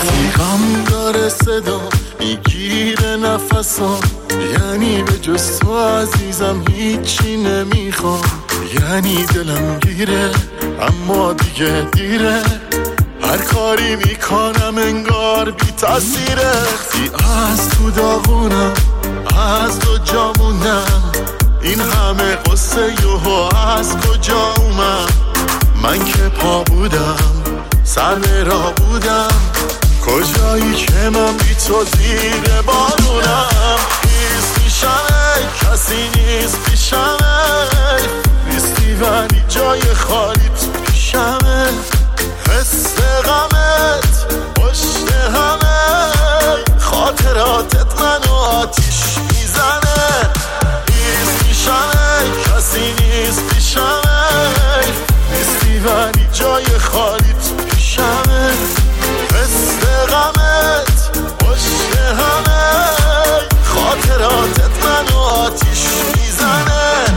وقتی غم داره صدا میگیره نفسم، یعنی به جز تو عزیزم هیچی نمیخوام. یعنی دلم گیره اما دیگه دیره، هر کاری میکنم انگار بی تاثیره. وقتی از تو داغونم از تو جامونم، این همه قصه یوهو از کجا اومد؟ من که پا بودم سر به راه بودم، کجایی که من بی تو زیر بارونم. نیست میشمه کسی نیست پیشمه، نیستی ولی جای خالی تو پیشمه. حس غمت پشت همه، خاطراتت منو آتیش میزنه. نیست میشمه کسی نیست پیشمه، نیستی ولی جای خالی تو پیشمه. حس غمت پشت همه، خاطراتت منو آتیش میزنه.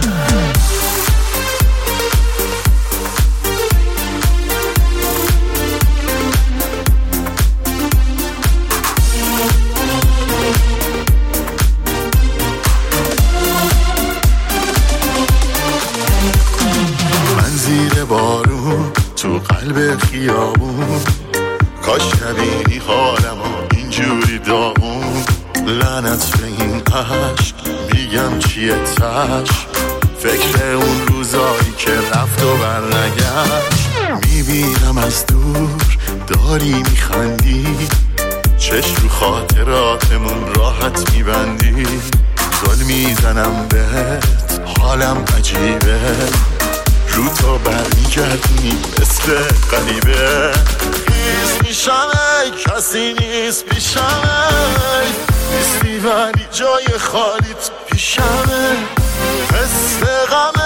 من زیر بارون تو قلب خیابون، کاش نبینی حالمو اینجوری داغون. لعنت به این عشق میگم چیه تش، فکر اون روزایی که رفت و برنگشت. میبینم از دور داری میخندی، چشم رو خاطراتمون راحت میبندی. زل میزنم بهت حالم عجیبه، رو تو برمیگردی مثل قلیبه. نیست میشمه کسی نیست پیشمه، نیستی ولی جای خالیت پیشمه. حس غم